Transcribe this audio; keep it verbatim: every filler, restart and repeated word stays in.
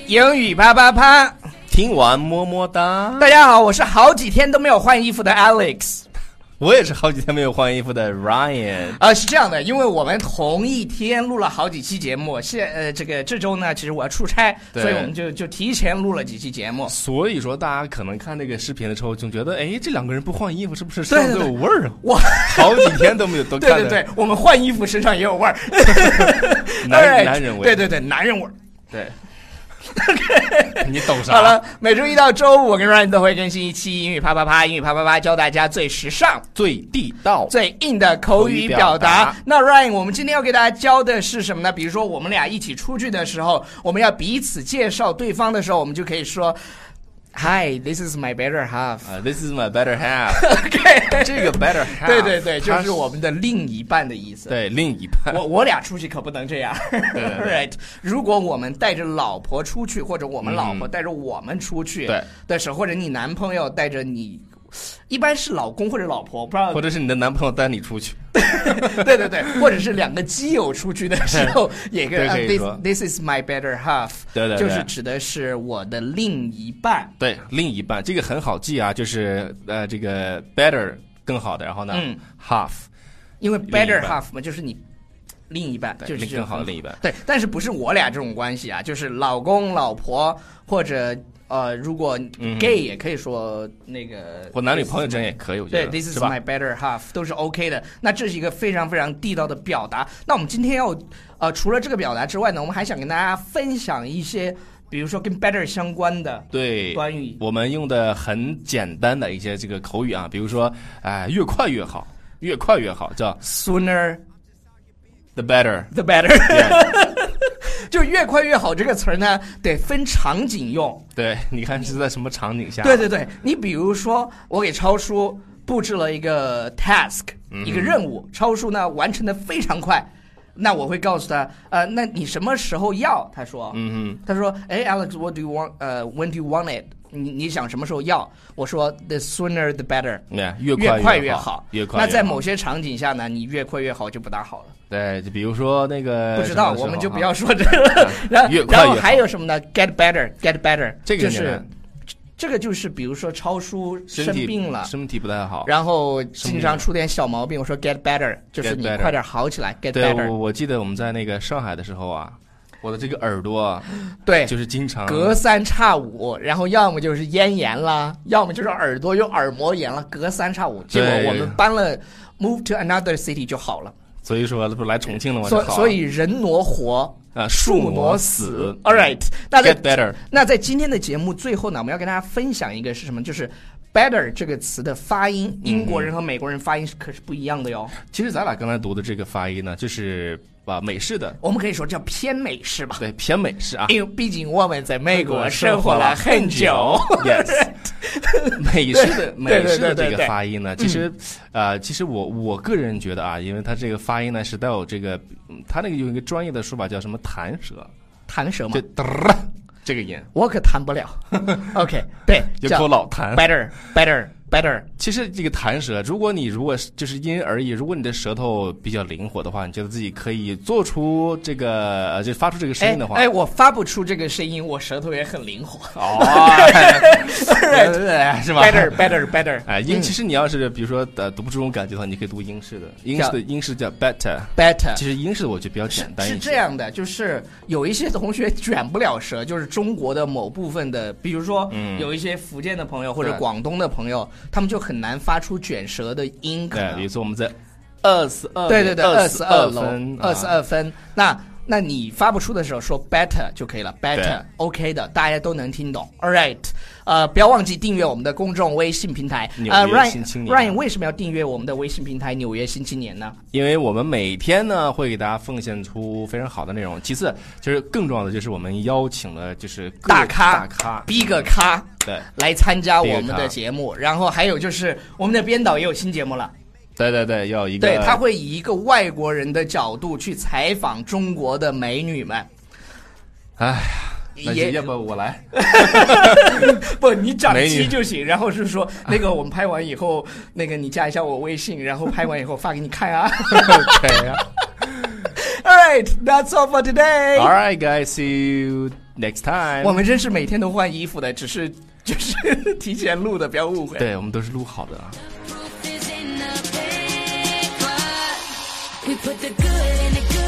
英语啪啪啪， 听完么么哒。 大家好，我是好几天都没有换衣服的 Alex。 我也是好几天没有换衣服的 Ryan。 呃，是这样的，因为我们同一天录了好几期节目，现呃这个这周呢，其实我要出差，所以我们就就提前录了几期节目。 所以说，大家可能看这个视频的时候，就觉得，哎，这两个人不换衣服，是不是身上都有味儿啊？ 我好几天都没有都看。 对对对，我们换衣服身上也有味儿。 男男人味。 对对对，男人味儿。 对。你懂啥？ 好了，每周一到周五，我跟 Ryan 都会更新一期英语啪啪啪，英语啪啪啪教大家最时尚、 最地道、 最硬的口语表达。那 Ryan， 我们今天要给大家教的是什么呢？比如说，我们俩一起出去的时候，我们要彼此介绍对方的时候，我们就可以说 Hi, this is my better half.、uh, This is my better half. OK， 这个 better half， 对对对，就是我们的另一半的意思。 对，另一半。 我我俩出去可不能这样。Right， 如果我们带着老婆出去，或者我们老婆带着我们出去的时候，嗯、或者你男朋友带着你。一般是老公或者老婆，不知道， 或者是你的男朋友带你出去， 对对对，或者是两个基友出去的时候，也可以、 uh, 以说 this, this is my better half， 对对对， 就是指的是我的另一半， 对，另一半，这个很好记啊，就是呃，这个 better 更好的，然后呢、嗯、half， 因为 better half 嘛，就是你。另一半就是更好的另一半， 对，但是不是我俩这种关系啊？就是老公、老婆，或者呃，如果 gay 也可以说那个， 嗯、或男女朋友之间也可以，我觉得对 ，this is my better half 都是 OK 的。那这是一个非常非常地道的表达。那我们今天要呃，除了这个表达之外呢，我们还想跟大家分享一些，比如说跟 better 相关的， 对， 关于我们用的很简单的一些这个口语啊，比如说，哎、呃，越快越好，越快越好，叫 sooner。The better，the better， 就越快越好这个词儿呢，得分场景用。 对，你看是在什么场景下？ 对对对，你比如说，我给超叔布置了一个 task，、嗯、一个任务，超叔呢完成的非常快，那我会告诉他，呃，那你什么时候要？他说， 嗯哼， 他说，哎 ，Alex，what do you want？ 呃、uh, ，when do you want it？你你想什么时候要？我说 the sooner the better， yeah, 越快越快越好， 越快越好。 那在某些场景下呢，你越快越好就不大好了。 对，就比如说那个不知道，我们就不要说这个了。然后然后还有什么呢 ？Get better, get better， 这个就是这个就是比如说超叔生病了， 身体不太好， 然后经常出点小毛病，我说 get better， 就是你快点好起来 ，get better。 对，我我记得我们在那个上海的时候啊。我的这个耳朵， 对， 就是经常隔三差五，然后要么就是咽炎啦，要么就是耳朵有耳膜炎了，隔三差五。结果我们搬了 move to another city 就好了。 所以说，不来重庆了吗？ 所所以人挪活啊， 树挪死。All right， 那在 get better。 那在今天的节目最后呢，我们要跟大家分享一个是什么？就是 better 这个词的发音，英国人和美国人发音可是不一样的哟。 其实咱俩刚才读的这个发音呢，就是啊美式的， 我们可以说叫偏美式吧。 对，偏美式啊， 因为毕竟我们在美国生活了很久。 Yes， 美式的美式的这个发音呢，其实呃，其实我我个人觉得啊，因为它这个发音呢是带有这个，它那个有一个专业的说法叫什么弹舌， 弹舌吗？ 就这个音， 我可弹不了。OK， 对， 就给我老弹。 Better, better, better。 其实这个弹舌，如果你如果就是因人而异，如果你的舌头比较灵活的话，你觉得自己可以做出这个呃，就发出这个声音的话， 哎，哎我发不出这个声音，我舌头也很灵活。 哦，对，是吧 ？Better, better, better。 哎，英其实你要是比如说呃读不出这种感觉的话，你可以读英式的，英式的英式叫 better，better。其实英式的我觉得比较简单一些。 是这样的，就是有一些同学卷不了舌，就是中国的某部分的，比如说、嗯、有一些福建的朋友或者广东的朋友，他们就很难发出卷舌的音。 对，比如说我们在二十二， 对对对，二十二分， 二十二分。那那你发不出的时候说 better 就可以了 ，better OK 的，大家都能听懂。All right， 呃，不要忘记订阅我们的公众微信平台。 呃 ，Ryan Ryan 为什么要订阅我们的微信平台《纽约新青年》呢？ 因为我们每天呢会给大家奉献出非常好的内容。其次，就是更重要的就是我们邀请了就是大咖大咖逼个咖对来参加我们的节目，然后还有就是我们的编导也有新节目了。 对对对，要一个， 对，他会以一个外国人的角度去采访中国的美女们。 哎呀，那要不我来？ 不，你掌机就行。然后是说，那个我们拍完以后，那个你加一下我微信，然后拍完以后发给你看啊。 OK 啊。 All right, that's all for today. All right, guys, see you Next time， 我们真是每天都换衣服的，只是就是提前录的，不要误会。 对，我们都是录好的啊。 We put the good in the good.